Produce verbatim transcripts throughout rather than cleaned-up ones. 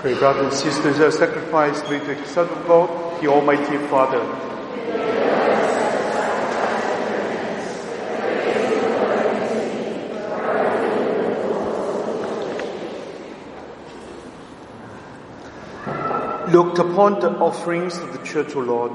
Pray, brothers and sisters, our sacrifice be to the Son of God, the Almighty Father. Look upon the offerings of the Church, O Lord,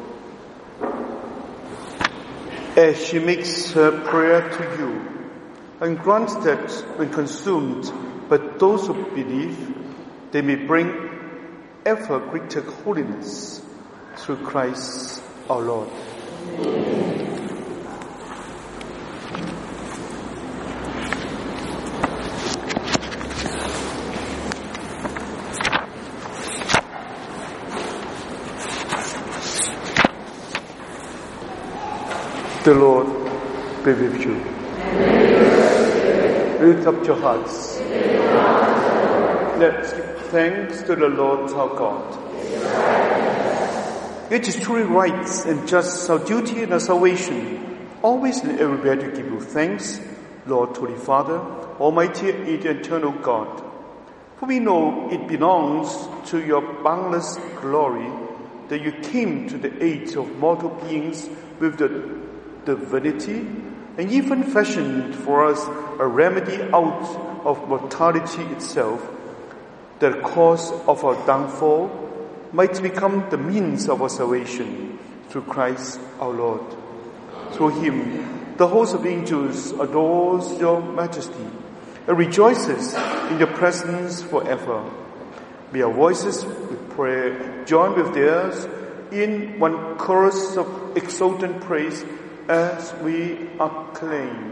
as she makes her prayer to you, and grant that when consumed by those who believe, they may bring ever greater holiness through Christ our Lord. The Lord be with you. Lift up your hearts. Let's give thanks to the Lord our God. It is truly right and just our duty and our salvation, always and everywhere to give you thanks, Lord, Holy Father, Almighty and eternal God. For we know it belongs to your boundless glory that you came to the aid of mortal beings with the divinity, and even fashioned for us a remedy out of mortality itself, that the cause of our downfall might become the means of our salvation through Christ our Lord. Through him, the host of angels adores your majesty and rejoices in your presence forever. May our voices with prayer join with theirs in one chorus of exultant praise as we acclaim.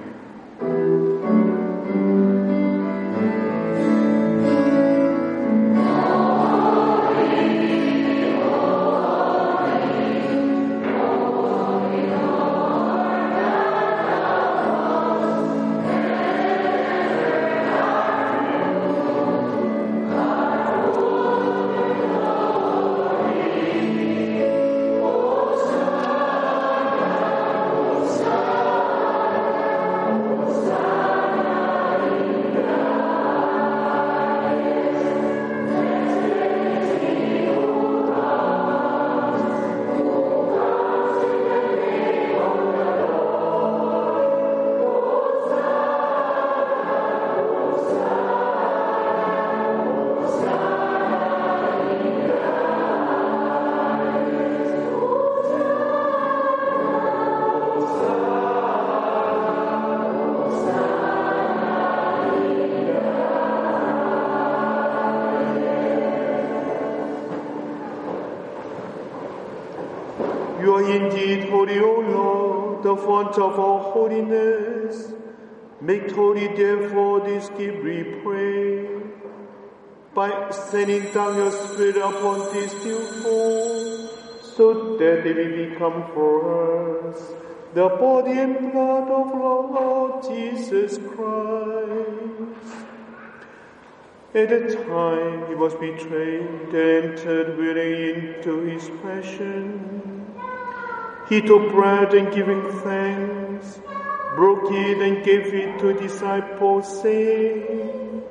You are indeed holy, O Lord, the fount of all holiness. Make holy, therefore, this gift, we pray, by sending down your Spirit upon these new souls, so that they may become for us the body and blood of Lord Jesus Christ. At the time he was betrayed and entered willingly into his passion, he took bread and giving thanks, broke it and gave it to disciples, saying,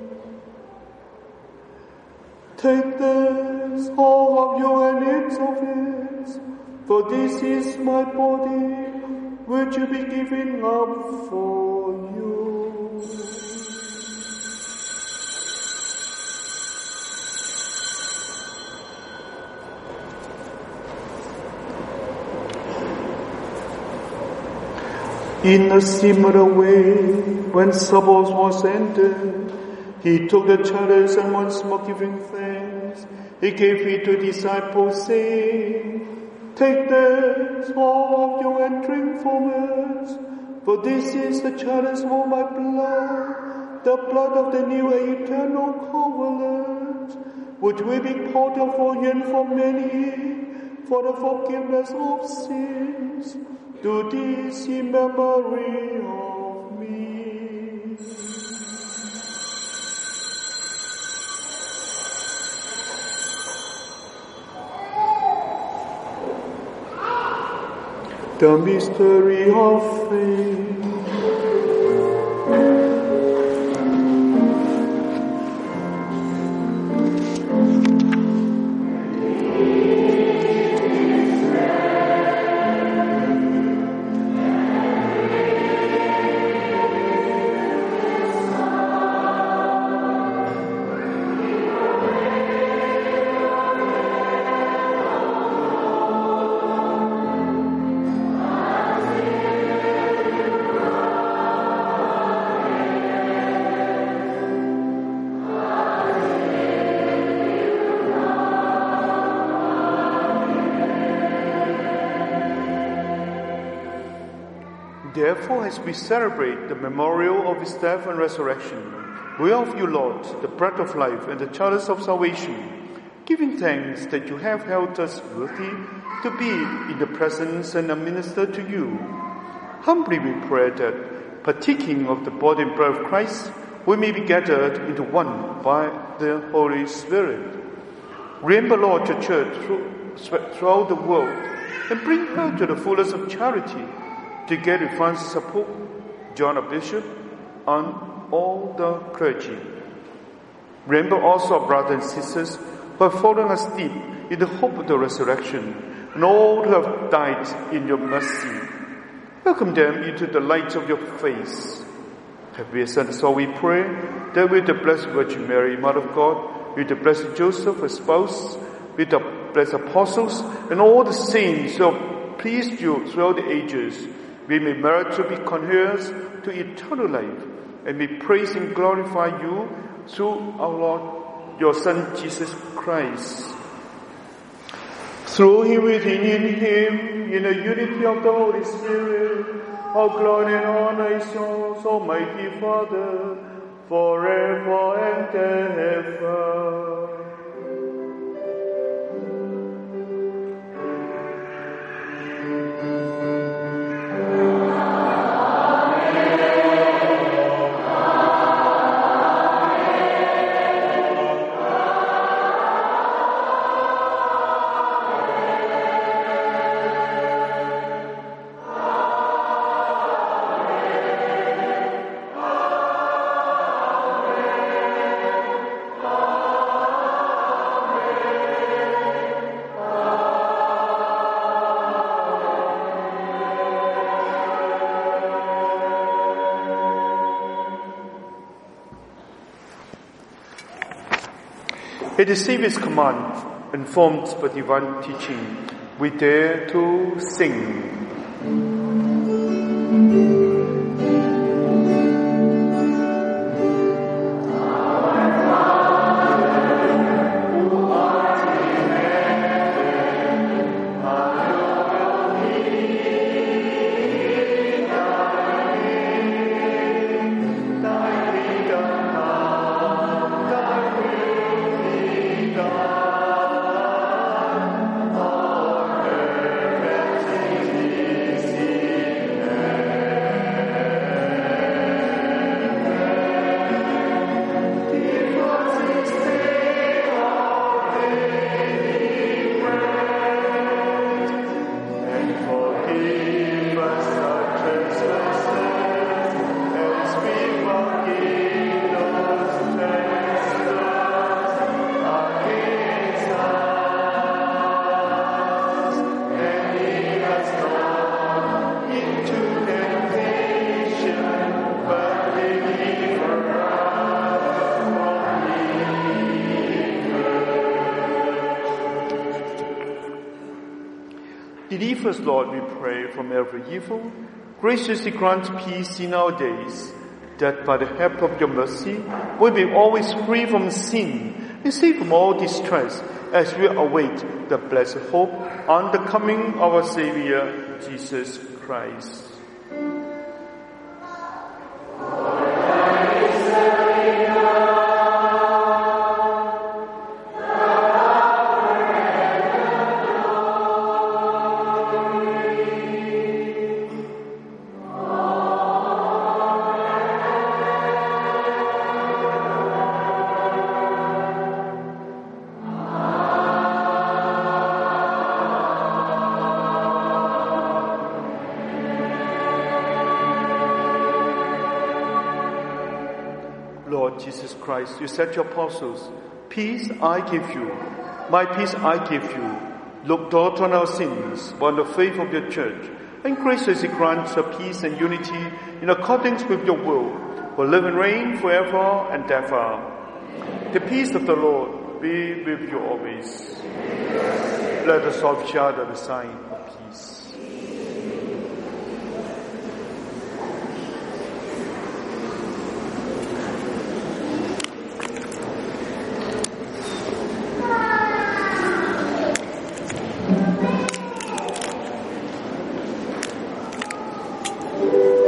"Take this, all of you, and eat of it, for this is my body, which will be given up for you." In a similar way, when supper was ended, he took the chalice and once more giving thanks, he gave it to disciples, saying, "Take this, all of you, and drink from it, for this is the chalice of my blood, the blood of the new and eternal covenant, which will be poured out for you and for many, for the forgiveness of sins. Do this in memory of me." The mystery of faith. Therefore, as we celebrate the memorial of his death and resurrection, we offer you, Lord, the bread of life and the chalice of salvation, giving thanks that you have held us worthy to be in the presence and administer to you. Humbly we pray that, partaking of the body and blood of Christ, we may be gathered into one by the Holy Spirit. Remember, Lord, your church throughout the world, and bring her to the fullness of charity, together with Francis of Pope, John a Bishop, and all the clergy. Remember also our brothers and sisters who have fallen asleep in the hope of the resurrection, and all who have died in your mercy. Welcome them into the light of your face. Have we ascended, so we pray, that with the Blessed Virgin Mary, Mother of God, with the Blessed Joseph, her spouse, with the blessed apostles, and all the saints who have pleased you throughout the ages, we may merit to be co-heirs to eternal life, and may praise and glorify you through our Lord, your Son, Jesus Christ. Through him, within in him, in the unity of the Holy Spirit, all glory and honor is yours, Almighty Father, forever and ever. At the Saviour's command, informed by divine teaching, we dare to sing. Deliver us, Lord, we pray, from every evil. Graciously grant peace in our days, that by the help of your mercy we be always free from sin and safe from all distress, as we await the blessed hope and the coming of our Savior, Jesus Christ. Lord Jesus Christ, you said to your apostles, peace I give you, my peace I give you. Look not on our sins, but on the faith of your church, and graciously grant her peace and unity in accordance with your will, who live and reign forever and ever. The peace of the Lord be with you always. Let us all share the sign of peace. Thank you.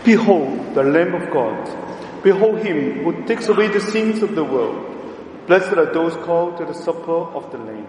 Behold the Lamb of God. Behold him who takes away the sins of the world. Blessed are those called to the supper of the Lamb.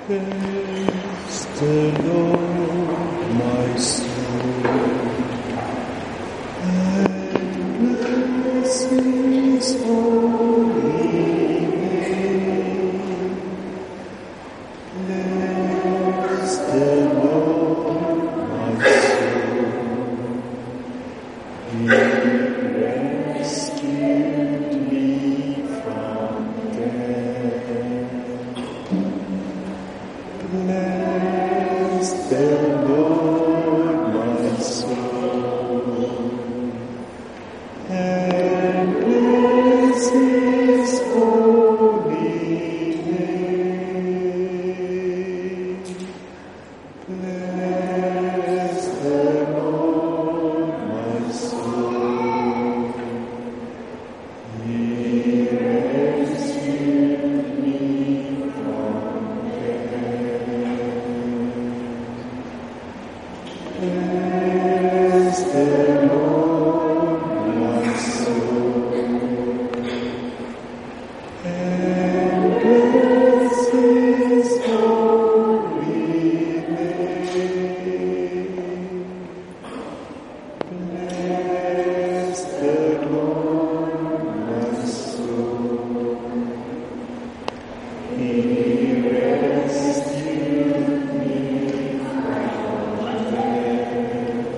Praise the Lord, my soul, and bless His holy name. Bless the Lord, my soul. He rescued me from death. Bless the Lord, my soul, and bless His holy name. Bless the Lord, my soul. He rescued me from death. Bless the Lord, my soul, and bless His holy name. Bless the Lord, my soul. He rescued me from death.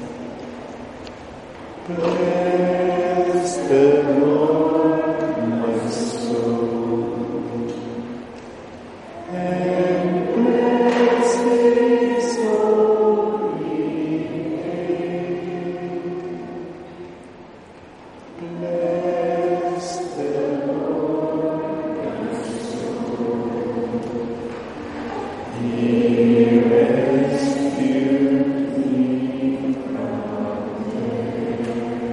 Bless the Lord, my soul, and bless His holy name. Bless the Lord, my soul. He rescued me from death.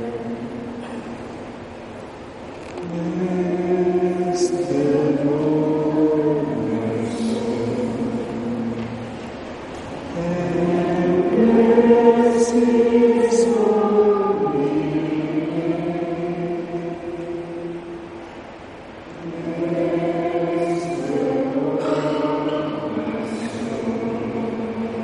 Bless the Lord, my soul, and bless His holy name. Bless the Lord, my soul.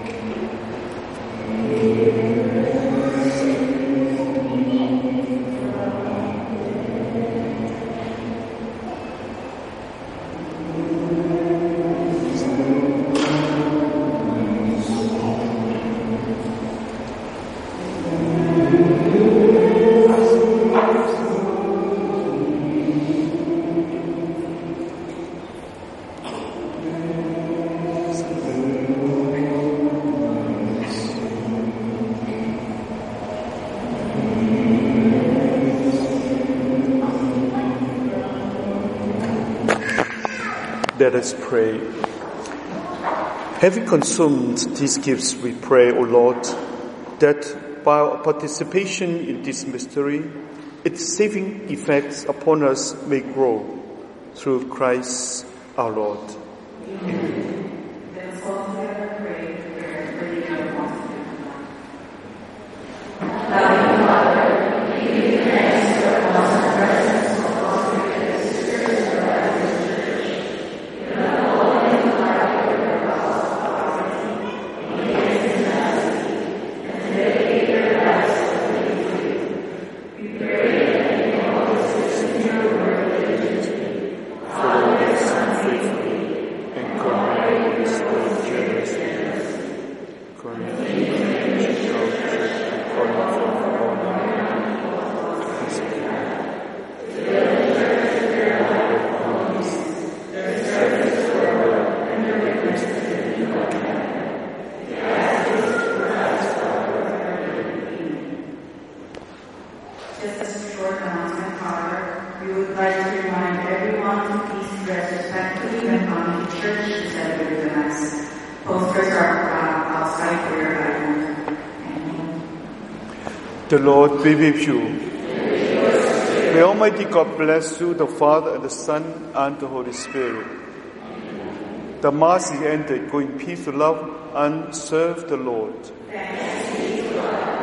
He rescued me from Let us pray. Having consumed these gifts, we pray, O Lord, that by our participation in this mystery, its saving effects upon us may grow through Christ our Lord. Amen. Let us all together pray the prayer for the apostles. Loving Father, we give you thanks for the constant presence of consecrated sisters of the Catholic Church. You have always provided your gospel poverty, amazing tenacity, and dedicate their lives to you. We pray that you may always listen to your word diligently, follow your Son faithfully, and commemorate his word generously. Continue to teach our church according to your own Just as a short announcement, however, we would like to remind everyone to please dress respectfully when coming to church to celebrate the Mass. Posters are uh, outside for your guidance. The Lord be with you. May Almighty God bless you, the Father and the Son and the Holy Spirit. The Mass is ended. Go in peace to love and serve the Lord. Thanks be to God.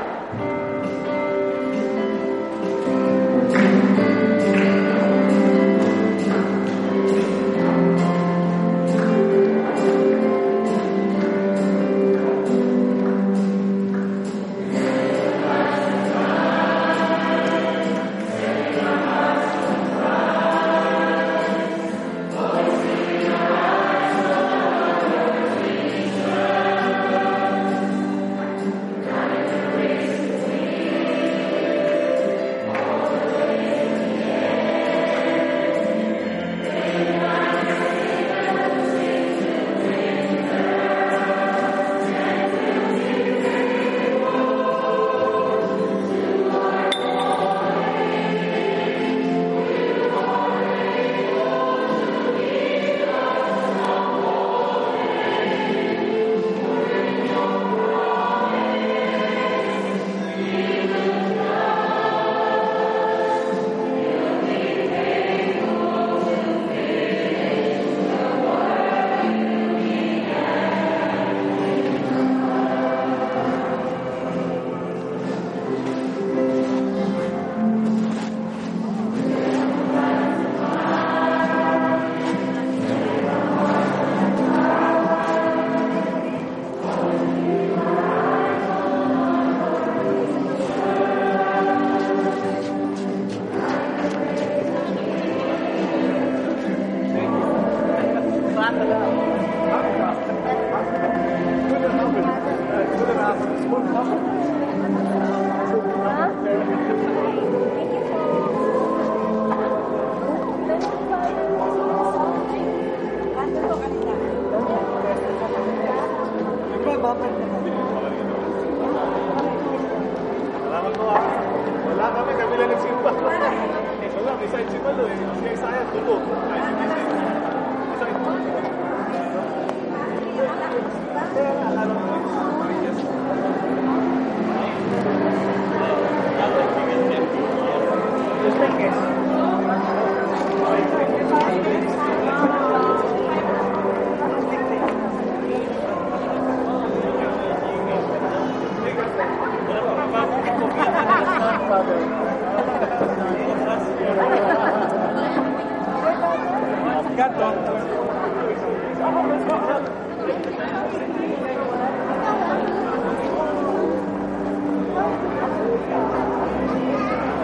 Peccato.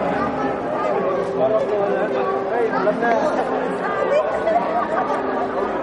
Hey,